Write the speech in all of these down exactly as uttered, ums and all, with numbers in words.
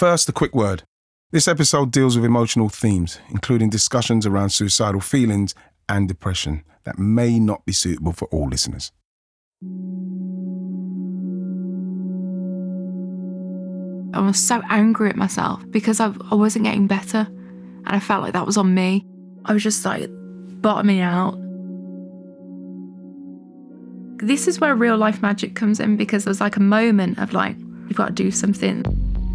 first, a quick word. This episode deals with emotional themes, including discussions around suicidal feelings and depression that may not be suitable for all listeners. I was so angry at myself because I, I wasn't getting better, and I felt like that was on me. I was just like bottoming out. This is where real life magic comes in, because there was like a moment of like, you've got to do something.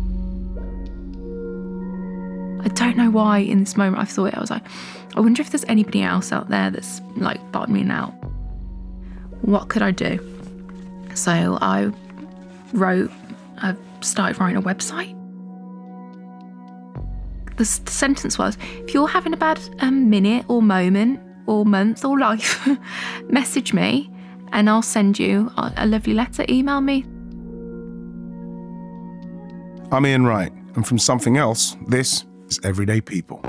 I don't know why in this moment I thought it. I was like, I wonder if there's anybody else out there that's like bottoming out. What could I do? So I wrote, I started writing a website. The s- sentence was, if you're having a bad um, minute or moment or month or life, message me and I'll send you a, a lovely letter. Email me. I'm Ian Wright, and from Something Else, this is Everyday People.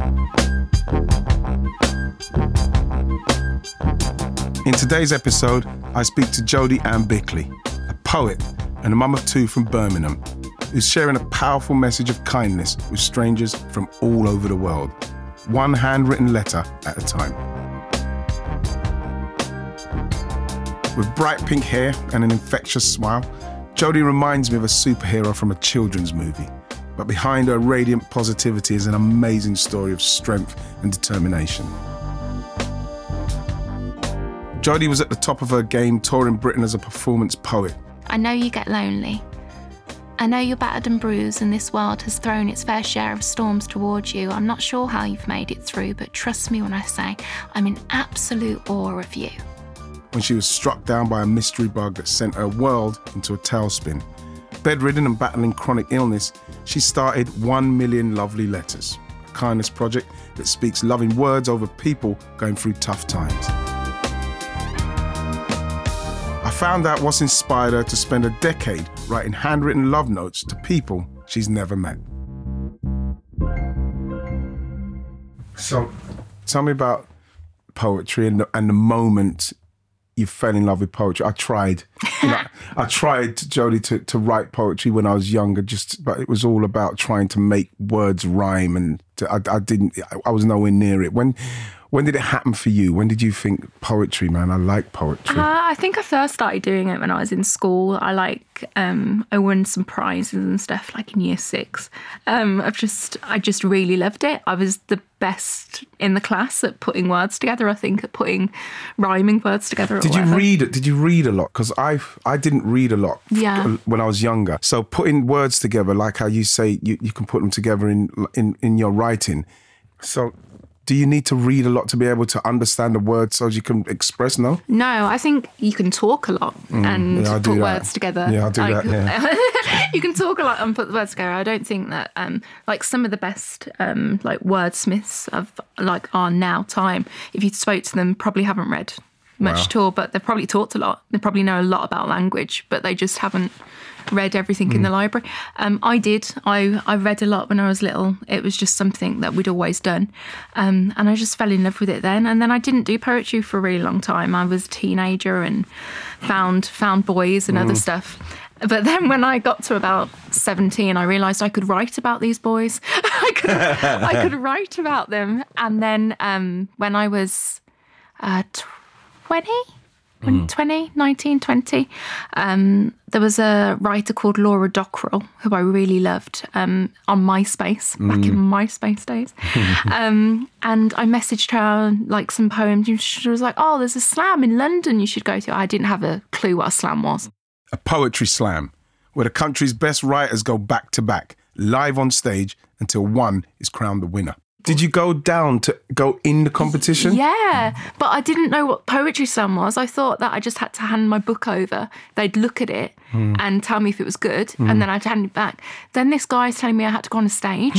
In today's episode, I speak to Jodie Ann Bickley, a poet and a mum of two from Birmingham, who's sharing a powerful message of kindness with strangers from all over the world, one handwritten letter at a time. With bright pink hair and an infectious smile, Jodie reminds me of a superhero from a children's movie. But behind her radiant positivity is an amazing story of strength and determination. Jodie was at the top of her game, touring Britain as a performance poet. I know you get lonely. I know you're battered and bruised, and this world has thrown its fair share of storms towards you. I'm not sure how you've made it through, but trust me when I say I'm in absolute awe of you. When she was struck down by a mystery bug that sent her world into a tailspin. Bedridden and battling chronic illness, she started One Million Lovely Letters, a kindness project that speaks loving words over people going through tough times. I found out what's inspired her to spend a decade writing handwritten love notes to people she's never met. So, tell me about poetry and the, and the moment you fell in love with poetry. I tried, you know, I tried, Jodie, to, to write poetry when I was younger, just, but it was all about trying to make words rhyme, and to, I, I didn't, I was nowhere near it. When, when did it happen for you? When did you think, poetry, man, I like poetry? Uh, I think I first started doing it when I was in school. I like, um, I won some prizes and stuff like in year six. Um, I've just, I just really loved it. I was the best in the class at putting words together, I think, at putting rhyming words together. Did you read it? Did you read a lot? Because I I didn't read a lot yeah. when I was younger. So putting words together, like how you say you, you can put them together in, in, in your writing. So do you need to read a lot to be able to understand the words so you can express, no? No, I think you can talk a lot mm, and yeah, put words together. Yeah, I do like, that, yeah. You can talk a lot and put the words together. I don't think that, um, like some of the best um, like wordsmiths of like our now time, if you spoke to them, probably haven't read much wow. at all, but they've probably talked a lot. They probably know a lot about language, but they just haven't read everything mm. in the library. Um, I did. I, I read a lot when I was little. It was just something that we'd always done. Um, and I just fell in love with it then. And then I didn't do poetry for a really long time. I was a teenager and found found boys and mm. other stuff. But then when I got to about seventeen, I realised I could write about these boys. I could I could write about them. And then um, when I was uh, twenty... Mm. twenty, nineteen, twenty, um, there was a writer called Laura Dockrell, who I really loved, um, on MySpace, mm. back in MySpace days. um, and I messaged her, like, some poems. She was like, oh, there's a slam in London you should go to. I didn't have a clue what a slam was. A poetry slam, where the country's best writers go back to back, live on stage, until one is crowned the winner. Did you go down to go in the competition? Yeah, but I didn't know what poetry slam was. I thought that I just had to hand my book over. They'd look at it mm. and tell me if it was good, mm. and then I'd hand it back. Then this guy's telling me I had to go on a stage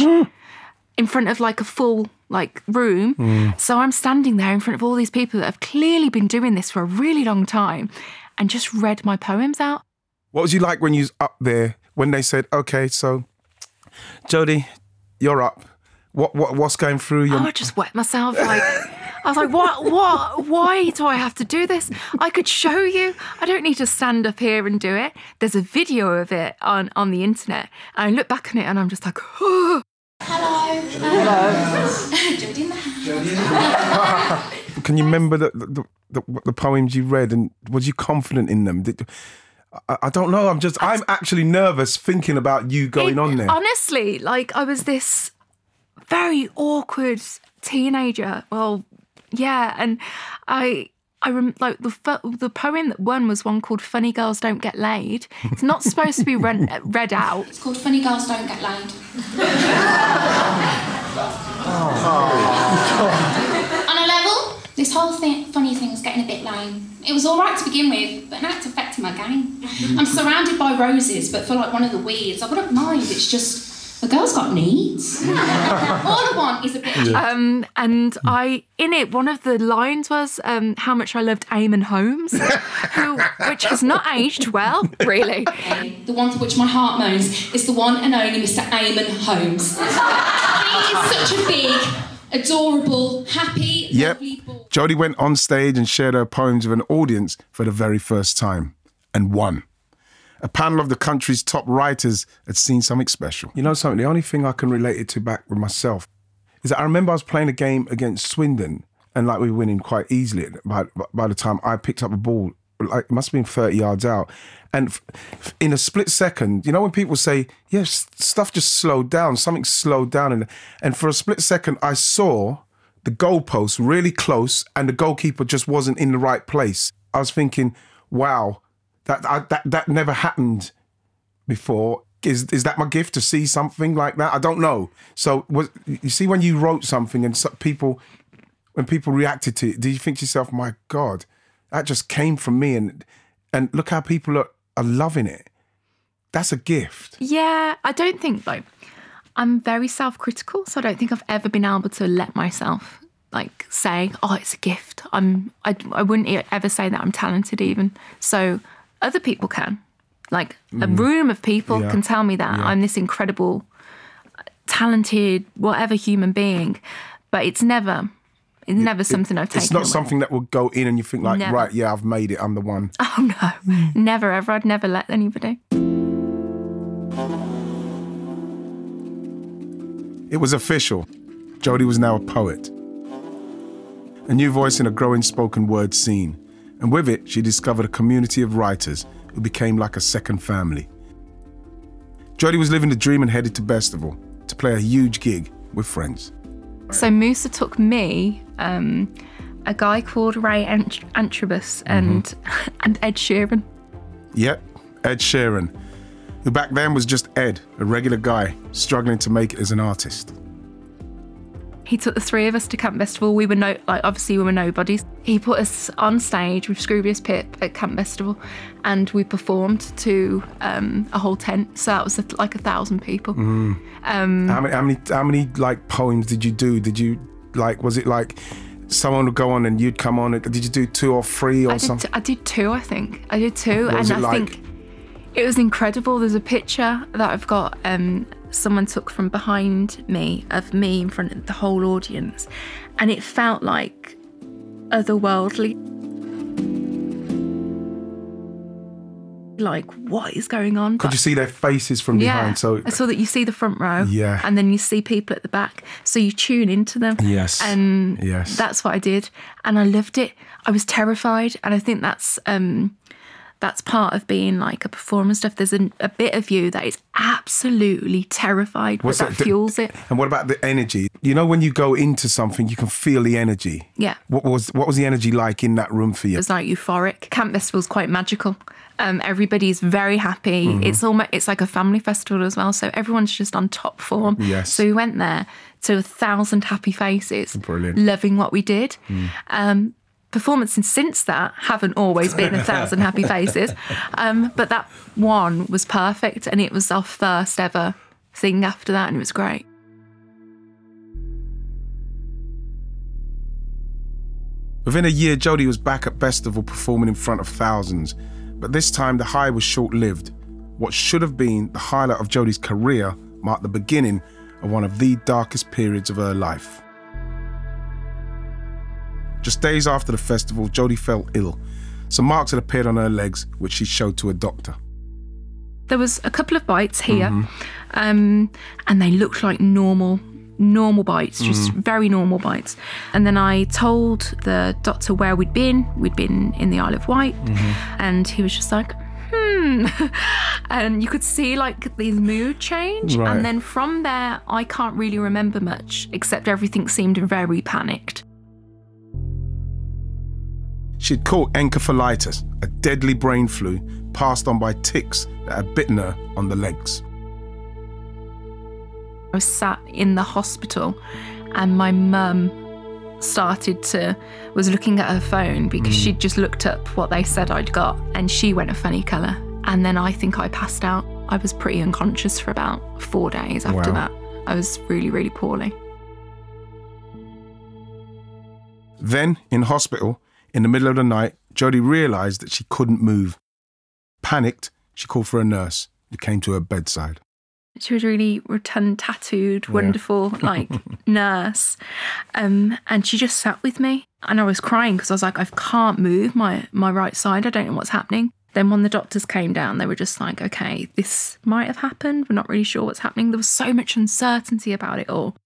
in front of like a full like room. Mm. So I'm standing there in front of all these people that have clearly been doing this for a really long time and just read my poems out. What was you like when you was up there, when they said, okay, so Jodie, you're up. What what what's going through your... Oh, I just wet myself. Like, I was like, what, what, why do I have to do this? I could show you. I don't need to stand up here and do it. There's a video of it on, on the internet. And I look back on it and I'm just like, oh. Hello. Hello. Jodie in the house. Can you remember the, the, the, the poems you read, and was you confident in them? Did, I, I don't know. I'm just, I'm actually nervous thinking about you going it, on there. Honestly, like I was this very awkward teenager. Well, yeah, and I, I rem- like the the poem that won was one called "Funny Girls Don't Get Laid." It's not supposed to be read, read out. It's called "Funny Girls Don't Get Laid." Oh. On a level, this whole thing, funny thing was getting a bit lame. It was all right to begin with, but now it's affecting my game. I'm surrounded by roses, but for like one of the weeds, I wouldn't mind. It's just. The girl's got needs. All I want is a bit of... Yeah. Um, and I, in it, one of the lines was um, how much I loved Eamon Holmes, who, which has not aged well, really. The one for which my heart moans is the one and only Mister Eamon Holmes. He is such a big, adorable, happy, yep. lovely boy. Jodie went on stage and shared her poems with an audience for the very first time, and won. A panel of the country's top writers had seen something special. You know something, the only thing I can relate it to back with myself is that I remember I was playing a game against Swindon and like we were winning quite easily by, by the time I picked up the ball, like it must have been thirty yards out. And f- in a split second, you know when people say, yes, yeah, stuff just slowed down, something slowed down. And, and for a split second, I saw the goalpost really close and the goalkeeper just wasn't in the right place. I was thinking, wow, That, I, that that never happened before. Is is that my gift to see something like that? I don't know. So was, you see when you wrote something and so people, when people reacted to it, do you think to yourself, my God, that just came from me, and and look how people are, are loving it. That's a gift. Yeah, I don't think like I'm very self-critical, so I don't think I've ever been able to let myself like say, oh, it's a gift. I'm I I wouldn't ever say that I'm talented even. So. Other people can. Like, a mm. room of people yeah. can tell me that yeah. I'm this incredible, talented, whatever human being. But it's never, it's never it, something I've taken It's not away. something that will go in and you think like, never. right, yeah, I've made it, I'm the one. Oh, no. Mm. Never, ever. I'd never let anybody. It was official. Jodie was now a poet. A new voice in a growing spoken word scene. And with it, she discovered a community of writers who became like a second family. Jodie was living the dream and headed to Bestival to play a huge gig with friends. So Musa took me, um, a guy called Ray Ant- Antrobus and, mm-hmm. and Ed Sheeran. Yep, Ed Sheeran, who back then was just Ed, a regular guy struggling to make it as an artist. He took the three of us to Camp Bestival. We were no, like obviously we were nobodies. He put us on stage with Scroobius Pip at Camp Bestival, and we performed to um, a whole tent. So that was like a thousand people. Mm. Um, how many, how many, how many like poems did you do? Did you like? Was it like someone would go on and you'd come on? Did you do two or three or I something? Did, I did two, I think. I did two, what and was it I like? think it was incredible. There's a picture that I've got. Um, someone took from behind me of me in front of the whole audience, and it felt like otherworldly. Like, what is going on? Could but, you see their faces from yeah, behind? So I saw that you see the front row, yeah, and then you see people at the back, so you tune into them. Yes, and yes, that's what I did, and I loved it. I was terrified, and I think that's um, that's part of being like a performer and stuff. There's a, a bit of you that is absolutely terrified, but that, that fuels it. And what about the energy? You know, when you go into something, you can feel the energy. Yeah. What was what was the energy like in that room for you? It was like euphoric. Camp Festival's quite magical. Um, everybody's very happy. Mm-hmm. It's almost it's like a family festival as well. So everyone's just on top form. Yes. So we went there to a thousand happy faces. Brilliant. Loving what we did. Mm. Um, performances since that haven't always been a thousand happy faces. Um, but that one was perfect, and it was our first ever thing after that, and it was great. Within a year, Jodie was back at Bestival performing in front of thousands. But this time, the high was short-lived. What should have been the highlight of Jodie's career marked the beginning of one of the darkest periods of her life. Just days after the festival, Jodie fell ill. Some marks had appeared on her legs, which she showed to a doctor. There was a couple of bites here, mm-hmm. um, and they looked like normal, normal bites, just mm. very normal bites. And then I told the doctor where we'd been. We'd been in the Isle of Wight, mm-hmm. and he was just like, hmm. And you could see like the mood change. Right. And then from there, I can't really remember much, except everything seemed very panicked. She'd caught encephalitis, a deadly brain flu passed on by ticks that had bitten her on the legs. I was sat in the hospital and my mum started to, was looking at her phone because mm. she'd just looked up what they said I'd got and she went a funny colour. And then I think I passed out. I was pretty unconscious for about four days after wow. that. I was really, really poorly. Then, in hospital, in the middle of the night, Jodie realised that she couldn't move. Panicked, she called for a nurse who came to her bedside. She was really rotund, tattooed, wonderful, yeah. like, nurse. Um, and she just sat with me. And I was crying because I was like, I can't move my, my right side. I don't know what's happening. Then when the doctors came down, they were just like, okay, this might have happened. We're not really sure what's happening. There was so much uncertainty about it all.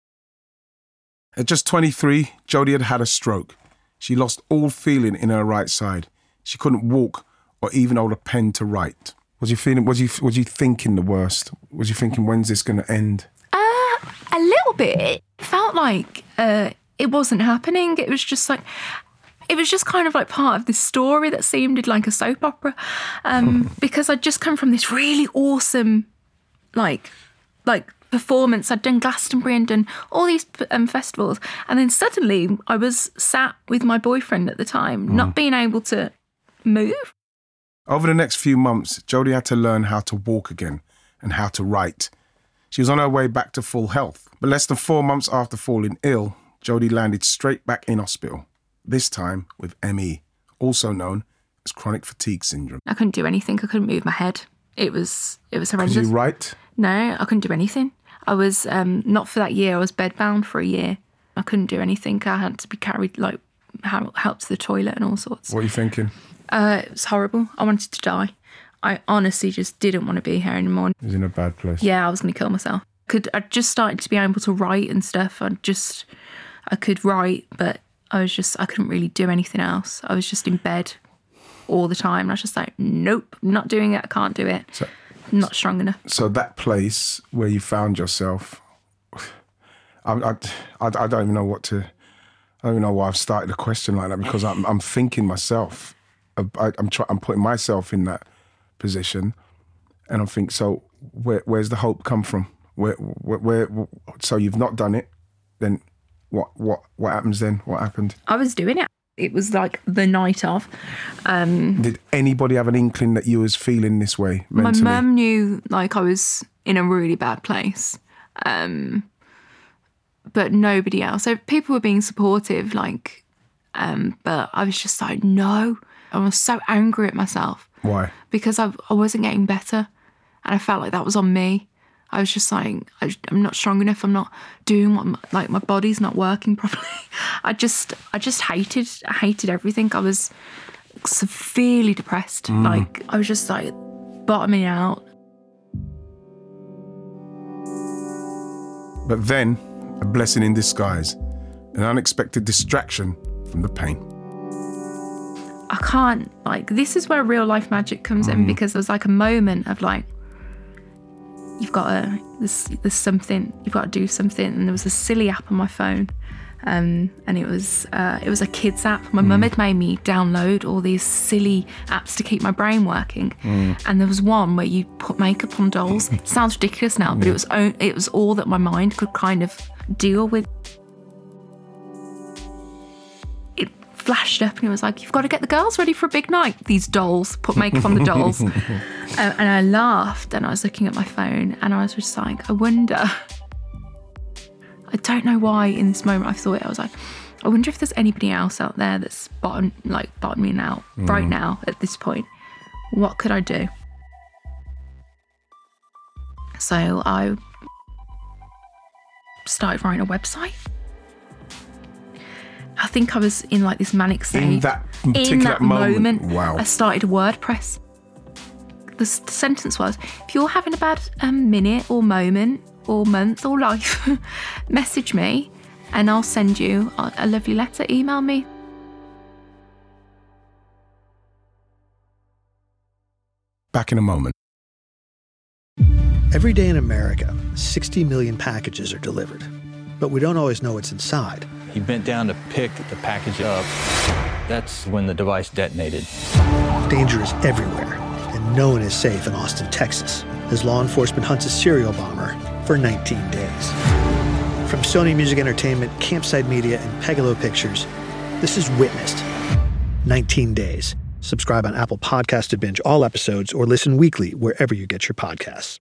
At just twenty-three, Jodie had had a stroke. She lost all feeling in her right side. She couldn't walk or even hold a pen to write. Was you feeling? Was you? Was you thinking the worst? Was you thinking, when's this going to end? Uh, a little bit. It felt like uh, it wasn't happening. It was just like, it was just kind of like part of this story that seemed like a soap opera, um, because I'd just come from this really awesome, like, like. performance. I'd done Glastonbury and done all these um, festivals, and then suddenly I was sat with my boyfriend at the time, mm. not being able to move. Over the next few months, Jodie had to learn how to walk again and how to write. She was on her way back to full health, but less than four months after falling ill, Jodie landed straight back in hospital, this time with M E, also known as chronic fatigue syndrome. I couldn't do anything. I couldn't move my head. It was it was horrendous. Could you write? No, I couldn't do anything. I was, um, not for that year, I was bedbound for a year. I couldn't do anything. I had to be carried, like, helped to the toilet and all sorts. What are you thinking? Uh, it was horrible. I wanted to die. I honestly just didn't want to be here anymore. It was in a bad place. Yeah, I was going to kill myself. Could I just started to be able to write and stuff. I just, I could write, but I was just, I couldn't really do anything else. I was just in bed all the time. And I was just like, nope, not doing it. I can't do it. So, not strong enough. So that place where you found yourself, I, I, I, I don't even know what to, I don't even know why I've started a question like that, because I'm, I'm thinking myself, I, I'm trying, I'm putting myself in that position, and I'm thinking, so where, where's the hope come from? Where, where, where, so you've not done it, then what, what, what happens then? What happened? I was doing it. It was like the night of. Um, Did anybody have an inkling that you was feeling this way mentally? My mum knew like I was in a really bad place, um, but nobody else. So people were being supportive, like, um, but I was just like, no. I was so angry at myself. Why? Because I, I wasn't getting better, and I felt like that was on me. I was just like, I, I'm not strong enough. I'm not doing what, my, like my body's not working properly. I just, I just hated, I hated everything. I was severely depressed. Mm. Like I was just like bottoming out. But then, a blessing in disguise, an unexpected distraction from the pain. I can't, like, this is where real life magic comes mm. in, because there was like a moment of like, you've got to, there's, there's something, you've got to do something. And there was a silly app on my phone, um, and it was uh, it was a kids app. My mm. mum had made me download all these silly apps to keep my brain working. Mm. And there was one where you put makeup on dolls. It sounds ridiculous now, but yeah. it was it was all that my mind could kind of deal with. It flashed up and it was like, you've got to get the girls ready for a big night. These dolls, put makeup on the dolls. uh, and I laughed and I was looking at my phone and I was just like, I wonder, I don't know why in this moment I thought it, I was like, I wonder if there's anybody else out there that's bottom, like bottoming out mm. right now at this point. What could I do? So I started writing a website. I think I was in like this manic state. In that particular in that moment. moment, Wow. I started a WordPress. The, s- the sentence was, if you're having a bad um, minute or moment or month or life, message me and I'll send you a, a lovely letter. Email me. Back in a moment. Every day in America, sixty million packages are delivered, but we don't always know what's inside. He bent down to pick the package up. That's when the device detonated. Danger is everywhere, and no one is safe in Austin, Texas, as law enforcement hunts a serial bomber for nineteen days. From Sony Music Entertainment, Campside Media, and Pegalo Pictures, this is Witnessed. nineteen days. Subscribe on Apple Podcasts to binge all episodes or listen weekly wherever you get your podcasts.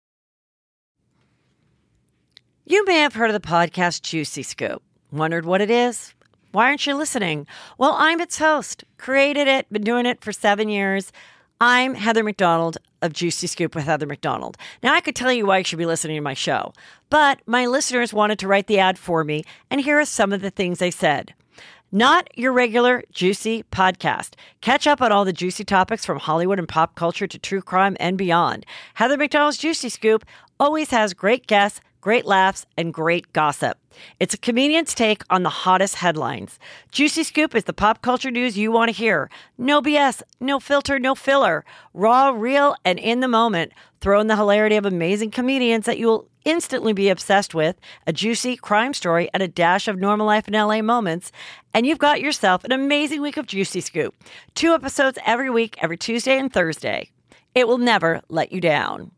You may have heard of the podcast Juicy Scoop. Wondered what it is? Why aren't you listening? Well, I'm its host. Created it, been doing it for seven years. I'm Heather McDonald of Juicy Scoop with Heather McDonald. Now, I could tell you why you should be listening to my show, but my listeners wanted to write the ad for me, and here are some of the things they said. Not your regular juicy podcast. Catch up on all the juicy topics from Hollywood and pop culture to true crime and beyond. Heather McDonald's Juicy Scoop always has great guests, great laughs, and great gossip. It's a comedian's take on the hottest headlines. Juicy Scoop is the pop culture news you want to hear. No B S, no filter, no filler. Raw, real, and in the moment. Throw in the hilarity of amazing comedians that you'll instantly be obsessed with, a juicy crime story, and a dash of normal life in L A moments, and you've got yourself an amazing week of Juicy Scoop. Two episodes every week, every Tuesday and Thursday. It will never let you down.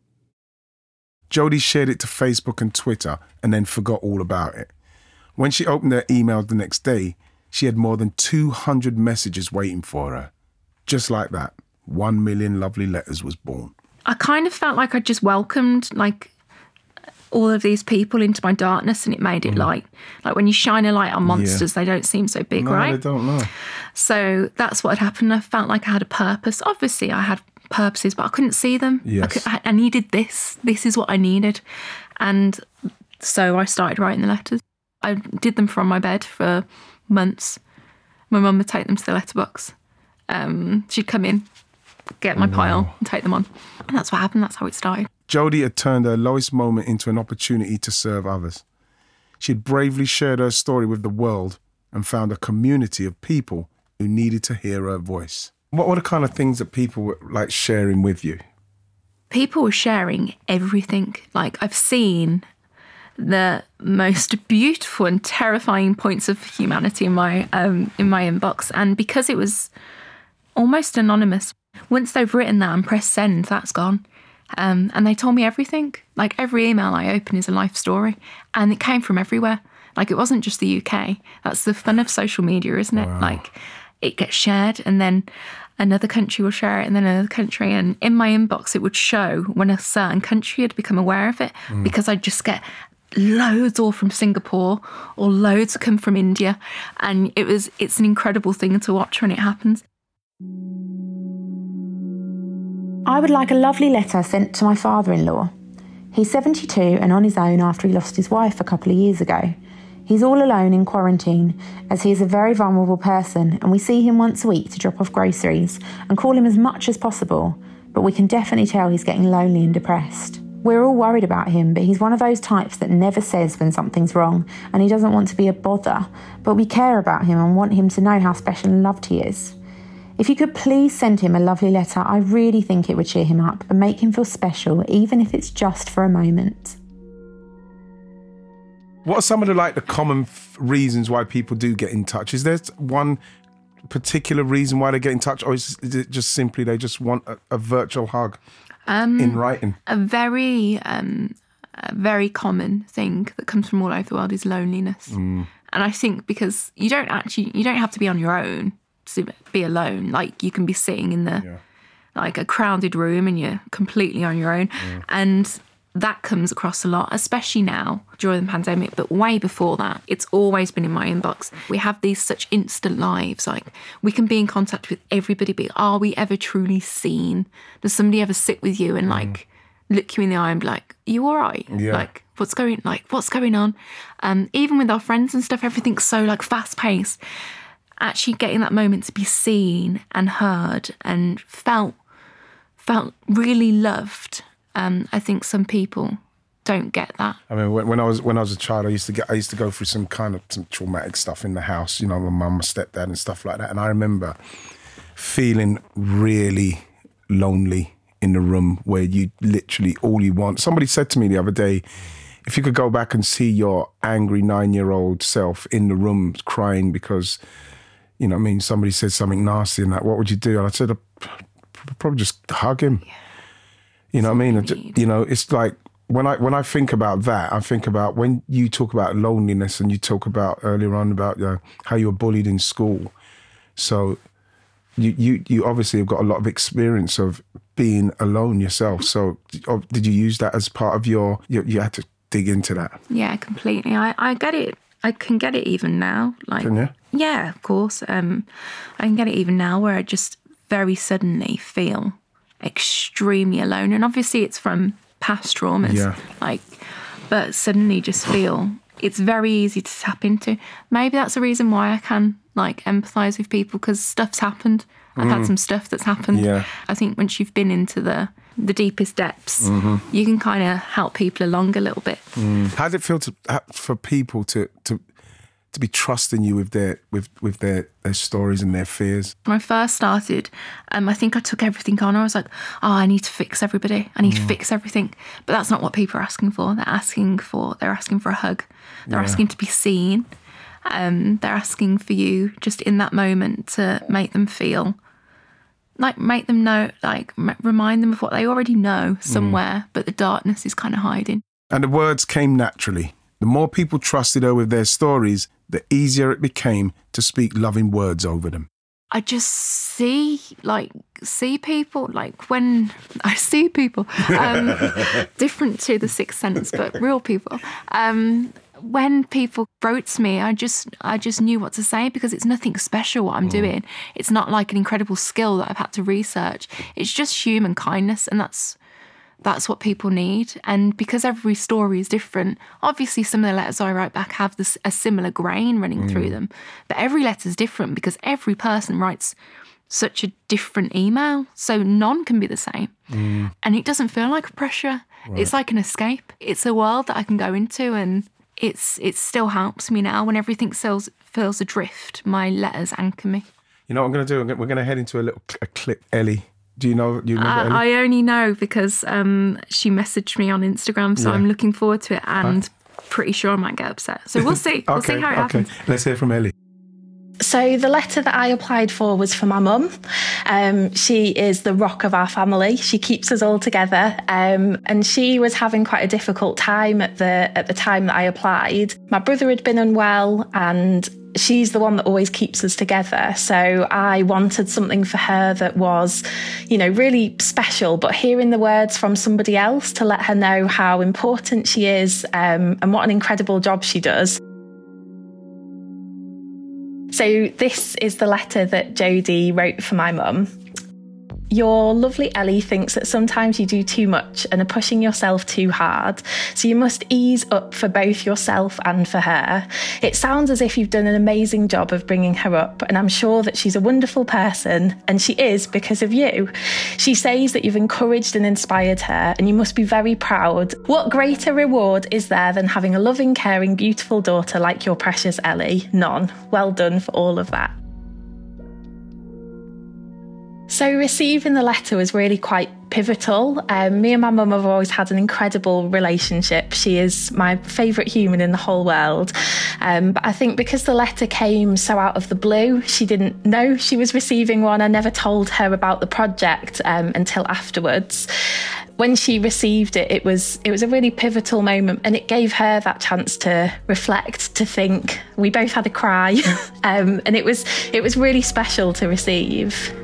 Jodie shared it to Facebook and Twitter and then forgot all about it. When she opened her email the next day, she had more than two hundred messages waiting for her. Just like that, one million lovely letters was born. I kind of felt like I just welcomed like all of these people into my darkness, and it made it light. Like when you shine a light on monsters, they don't seem so big, No, right? they don't know. So that's what had happened. I felt like I had a purpose. Obviously, I had purposes, but I couldn't see them. Yes. I, could, I, I needed this. This is what I needed. And so I started writing the letters. I did them from my bed for months. My mum would take them to the letterbox. Um, she'd come in, get my pile and take them on. And that's what happened. That's how it started. Jodie had turned her lowest moment into an opportunity to serve others. She had bravely shared her story with the world and found a community of people who needed to hear her voice. What were the kind of things that people were like sharing with you? People were sharing everything. Like I've seen the most beautiful and terrifying points of humanity in my um, in my inbox, and because it was almost anonymous, once they've written that and pressed send, that's gone. Um, and they told me everything. Like every email I open is a life story, and it came from everywhere. Like it wasn't just the U K. That's the fun of social media, isn't it? Wow. Like it gets shared, and then another country will share it, and then another country. And in my inbox, it would show when a certain country had become aware of it, mm. because I'd just get loads all from Singapore or loads come from India, and it was it's an incredible thing to watch when it happens. I would like a lovely letter sent to my father-in-law. He's seventy-two and on his own after he lost his wife a couple of years ago. He's all alone in quarantine, as he is a very vulnerable person, and we see him once a week to drop off groceries and call him as much as possible, but we can definitely tell he's getting lonely and depressed. We're all worried about him, but he's one of those types that never says when something's wrong, and he doesn't want to be a bother, but we care about him and want him to know how special and loved he is. If you could please send him a lovely letter, I really think it would cheer him up and make him feel special, even if it's just for a moment. What are some of the like the common f- reasons why people do get in touch? Is there one particular reason why they get in touch, or is, is it just simply they just want a, a virtual hug um, in writing? A very, um, a very common thing that comes from all over the world is loneliness, mm. and I think because you don't actually you don't have to be on your own to be alone. Like you can be sitting in the yeah. like a crowded room and you're completely on your own, yeah. and that comes across a lot, especially now during the pandemic, but way before that. It's always been in my inbox. We have these such instant lives. Like we can be in contact with everybody, but are we ever truly seen? Does somebody ever sit with you and like mm. look you in the eye and be like, are you all right? Yeah. Like what's going like what's going on? Um, even with our friends and stuff, everything's so like fast paced. actually getting that moment to be seen and heard and felt felt really loved. Um, I think some people don't get that. I mean, when, when I was when I was a child, I used to get I used to go through some kind of some traumatic stuff in the house. You know, my mum, my stepdad, and stuff like that. And I remember feeling really lonely in the room where you literally all you want. Somebody said to me the other day, if you could go back and see your angry nine-year-old self in the room crying because, you know, what I mean, somebody said something nasty and that, what would you do? And I said, I'd probably just hug him. Yeah. You know what I mean? Just, you know, it's like when I when I think about that, I think about when you talk about loneliness and you talk about earlier on about uh, how you were bullied in school. So you, you you obviously have got a lot of experience of being alone yourself. So did you use that as part of your, you, you had to dig into that? Yeah, completely. I, I get it. I can get it even now. Like, can you? Yeah, of course. Um, I can get it even now where I just very suddenly feel extremely alone. And obviously it's from past traumas. Yeah. Like, but suddenly just feel it's very easy to tap into. Maybe that's the reason why I can like empathise with people, because stuff's happened. I've mm. had some stuff that's happened. Yeah. I think once you've been into the the deepest depths, mm-hmm. you can kind of help people along a little bit. Mm. How did it feel to for people to to to be trusting you with their with with their, their stories and their fears? When I first started, um, I think I took everything on. I was like, oh, I need to fix everybody. I need mm. to fix everything. But that's not what people are asking for. They're asking for they're asking for a hug. They're yeah. asking to be seen. Um, they're asking for you just in that moment to make them feel. Like, make them know, like, m- remind them of what they already know somewhere, mm. but the darkness is kind of hiding. And the words came naturally. The more people trusted her with their stories, the easier it became to speak loving words over them. I just see, like, see people, like, when I see people, um, different to the Sixth Sense, but real people. Um, when people wrote to me, I just I just knew what to say, because it's nothing special what I'm mm. doing. It's not like an incredible skill that I've had to research. It's just human kindness, and that's that's what people need. And because every story is different, obviously some of the letters I write back have this a similar grain running mm. through them, but every letter is different because every person writes such a different email, so none can be the same. Mm. And it doesn't feel like a pressure. Right. It's like an escape. It's a world that I can go into, and It's it still helps me now when everything feels feels adrift. My letters anchor me. You know what I'm going to do? We're going to head into a little a clip. Ellie, do you know? Do you remember uh, Ellie? I only know because um, she messaged me on Instagram, so yeah. I'm looking forward to it, and huh? pretty sure I might get upset. So we'll see. okay, we'll see how it okay. happens. Let's hear from Ellie. So the letter that I applied for was for my mum. Um, she is the rock of our family. She keeps us all together. Um, and she was having quite a difficult time at the at the time that I applied. My brother had been unwell, and she's the one that always keeps us together. So I wanted something for her that was, you know, really special, but hearing the words from somebody else to let her know how important she is, um, and what an incredible job she does. So this is the letter that Jodie wrote for my mum. Your lovely Ellie thinks that sometimes you do too much and are pushing yourself too hard, so you must ease up for both yourself and for her. It sounds as if you've done an amazing job of bringing her up, and I'm sure that she's a wonderful person, and she is because of you. She says that you've encouraged and inspired her, and you must be very proud. What greater reward is there than having a loving, caring, beautiful daughter like your precious Ellie? None. Well done for all of that. So receiving the letter was really quite pivotal. Um, me and my mum have always had an incredible relationship. She is my favourite human in the whole world. Um, but I think because the letter came so out of the blue, she didn't know she was receiving one. I never told her about the project um, until afterwards. When she received it, it was it was a really pivotal moment, and it gave her that chance to reflect, to think. We both had a cry, um, and it was it was really special to receive.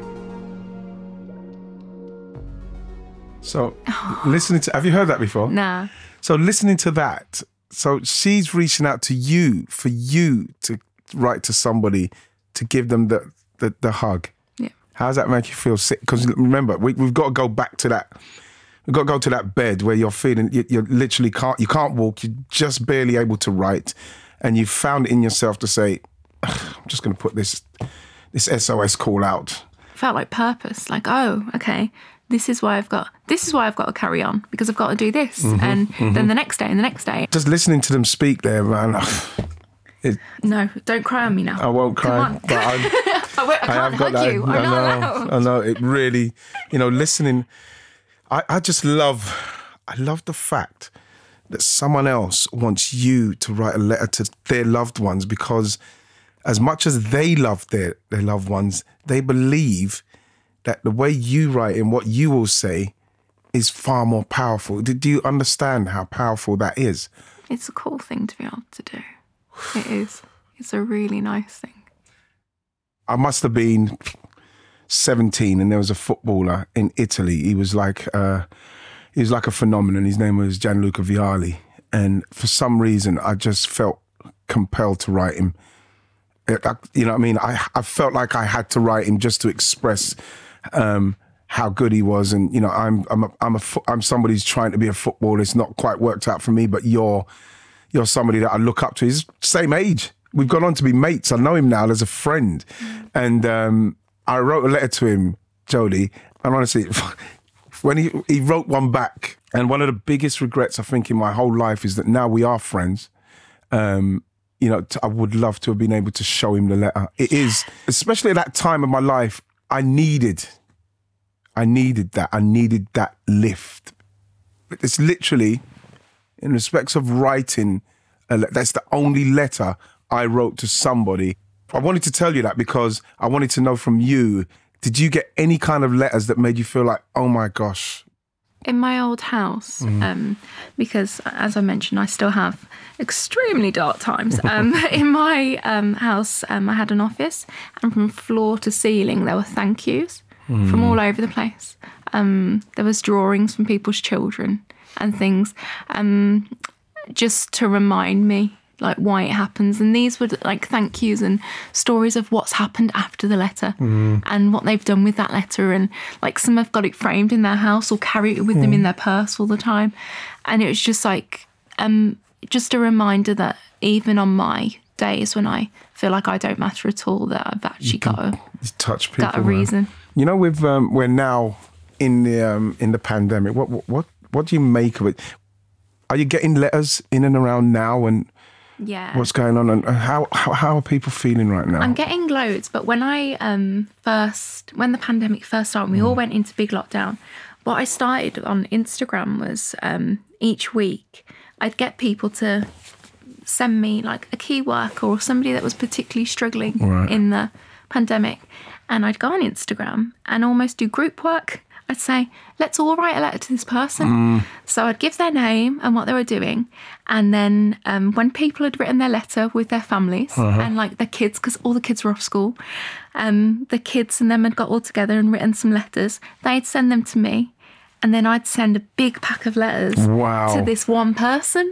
So listening to, have you heard that before? Nah. So listening to that, so she's reaching out to you for you to write to somebody to give them the, the, the hug. Yeah. How does that make you feel sick? Because remember, we, we've got to go back to that. We've got to go to that bed where you're feeling, you, you literally can't, you can't walk, you're just barely able to write. And you found it in yourself to say, I'm just going to put this this S O S call out. Felt like purpose, like, oh, okay, this is why I've got, this is why I've got to carry on, because I've got to do this. Mm-hmm, and mm-hmm. then the next day and the next day. Just listening to them speak there, man. It, no, don't cry on me now. I won't cry. But I'm, I, won't, I can't I have got hug that. you. I'm I not know, allowed. I know. It really, you know, listening. I, I just love, I love the fact that someone else wants you to write a letter to their loved ones, because as much as they love their, their loved ones, they believe that the way you write and what you will say is far more powerful. Did you understand how powerful that is? It's a cool thing to be able to do. It is. It's a really nice thing. I must have been seventeen, and there was a footballer in Italy. He was like, uh, he was like a phenomenon. His name was Gianluca Vialli, and for some reason, I just felt compelled to write him. It, I, you know what I mean? I I felt like I had to write him just to express um, how good he was, and you know, I'm I'm a, I'm a I'm somebody who's trying to be a footballer. It's not quite worked out for me, but you're. You're somebody that I look up to. He's same age. We've gone on to be mates. I know him now as a friend. Mm. And um, I wrote a letter to him, Jodie, and honestly, when he, he wrote one back, and one of the biggest regrets I think in my whole life is that now we are friends. Um, you know, t- I would love to have been able to show him the letter. It is, especially at that time of my life, I needed, I needed that. I needed that lift. It's literally... in respects of writing, a le- that's the only letter I wrote to somebody. I wanted to tell you that because I wanted to know from you, did you get any kind of letters that made you feel like, oh my gosh? In my old house, mm. um, because as I mentioned, I still have extremely dark times. Um, in my um, house, um, I had an office, and from floor to ceiling, there were thank yous mm. from all over the place. Um, there was drawings from people's children and things, um, just to remind me like why it happens. And these were like thank yous and stories of what's happened after the letter mm. and what they've done with that letter. And like some have got it framed in their house or carry it with mm. them in their purse all the time. And it was just like, um, just a reminder that even on my days when I feel like I don't matter at all, that I've actually got a, touch people, got a reason. Man. You know, with um, we're now in the um, in the pandemic. What what what what do you make of it? Are you getting letters in and around now, and yeah, what's going on, and how how, how are people feeling right now? I'm getting loads, but when I um, first when the pandemic first started, we mm. all went into big lockdown. What I started on Instagram was um, each week I'd get people to send me like a key worker or somebody that was particularly struggling right. in the pandemic, and I'd go on Instagram and almost do group work. I'd say, let's all write a letter to this person. Mm. So I'd give their name and what they were doing. And then um, when people had written their letter with their families uh-huh. and like their kids, because all the kids were off school, um, the kids and them had got all together and written some letters, they'd send them to me. And then I'd send a big pack of letters wow. to this one person.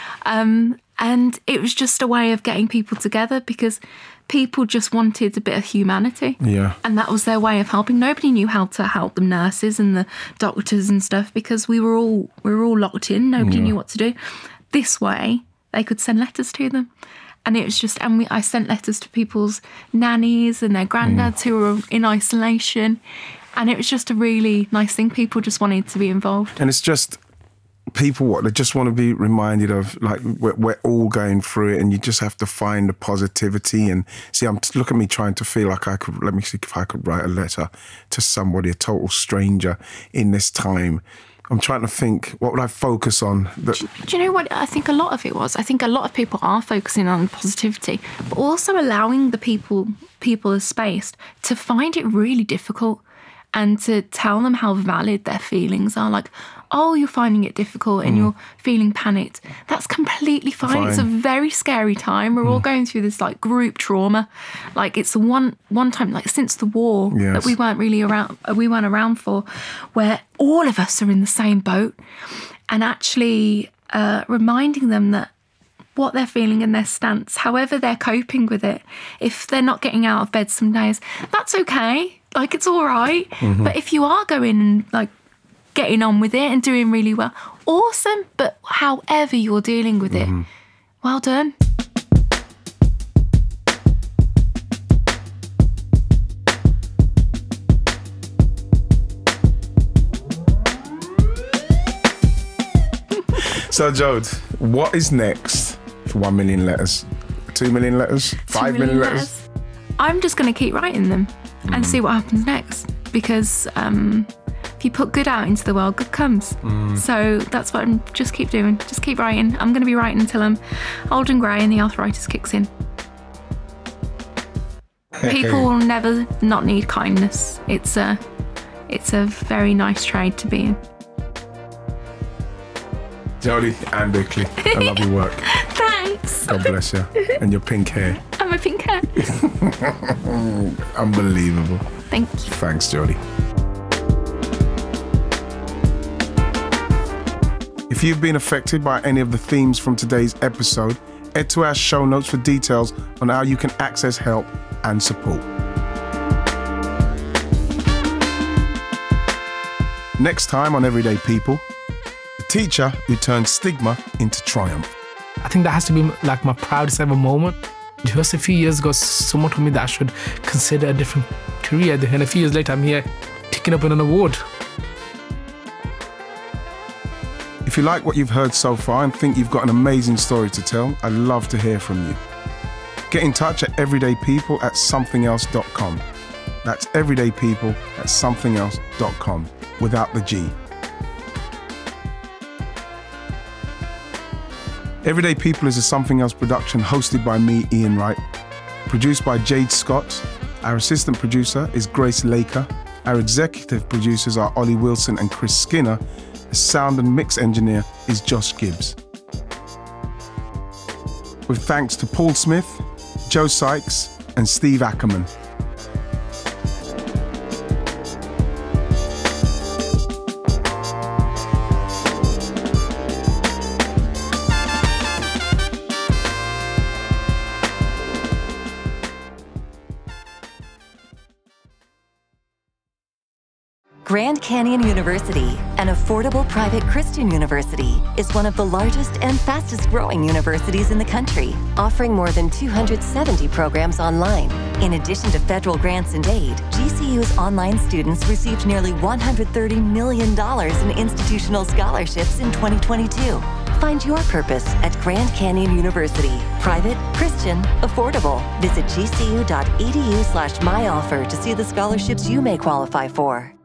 Um, and it was just a way of getting people together because people just wanted a bit of humanity. Yeah. And that was their way of helping. Nobody knew how to help the nurses and the doctors and stuff because we were all we were all locked in. Nobody yeah. knew what to do. This way, they could send letters to them. And it was just, and we, I sent letters to people's nannies and their granddads mm. who were in isolation. And it was just a really nice thing. People just wanted to be involved. And it's just, people what they just want to be reminded of, like we're, we're all going through it, and you just have to find the positivity. And see, I'm look at me trying to feel like I could, let me see if I could write a letter to somebody, a total stranger in this time. I'm trying to think, what would I focus on? That... Do, do you know what I think a lot of it was? I think a lot of people are focusing on positivity, but also allowing the people people a space to find it really difficult and to tell them how valid their feelings are. Like, oh, you're finding it difficult and mm. you're feeling panicked. That's completely fine. fine. It's a very scary time. We're mm. all going through this like group trauma. Like it's the one one time, like since the war yes. that we weren't really around, we weren't around for, where all of us are in the same boat, and actually uh, reminding them that what they're feeling and their stance, however they're coping with it, if they're not getting out of bed some days, that's okay. Like, it's all right. Mm-hmm. But if you are going and, like, getting on with it and doing really well, awesome. But however you're dealing with mm-hmm. it, well done. So, Jode, what is next for one million letters? Two million letters? Five Two million, million letters? I'm just going to keep writing them and see what happens next. Because um, if you put good out into the world, good comes. Mm. So that's what I'm just keep doing. Just keep writing. I'm going to be writing until I'm old and grey and the arthritis kicks in. People will never not need kindness. It's a, it's a very nice trade to be in. Jodie Ann Bickley, I love your work. Thanks. God bless you. And your pink hair. I'm a pink hair. Unbelievable. Thank you. Thanks, Jodie. If you've been affected by any of the themes from today's episode, head to our show notes for details on how you can access help and support. Next time on Everyday People, the teacher who turned stigma into triumph. I think that has to be like my proudest ever moment. Just a few years ago, someone told me that I should consider a different career, and a few years later, I'm here picking up an award. If you like what you've heard so far and think you've got an amazing story to tell, I'd love to hear from you. Get in touch at everydaypeople at something else dot com. That's everydaypeople at something else dot com, without the G. Everyday People is a Something Else production hosted by me, Ian Wright. Produced by Jade Scott. Our assistant producer is Grace Laker. Our executive producers are Ollie Wilson and Chris Skinner. The sound and mix engineer is Josh Gibbs. With thanks to Paul Smith, Joe Sykes, and Steve Ackerman. Grand Canyon University, an affordable private Christian university, is one of the largest and fastest growing universities in the country, offering more than two hundred seventy programs online. In addition to federal grants and aid, G C U's online students received nearly one hundred thirty million dollars in institutional scholarships in twenty twenty-two. Find your purpose at Grand Canyon University. Private, Christian, affordable. Visit gcu.edu slash myoffer to see the scholarships you may qualify for.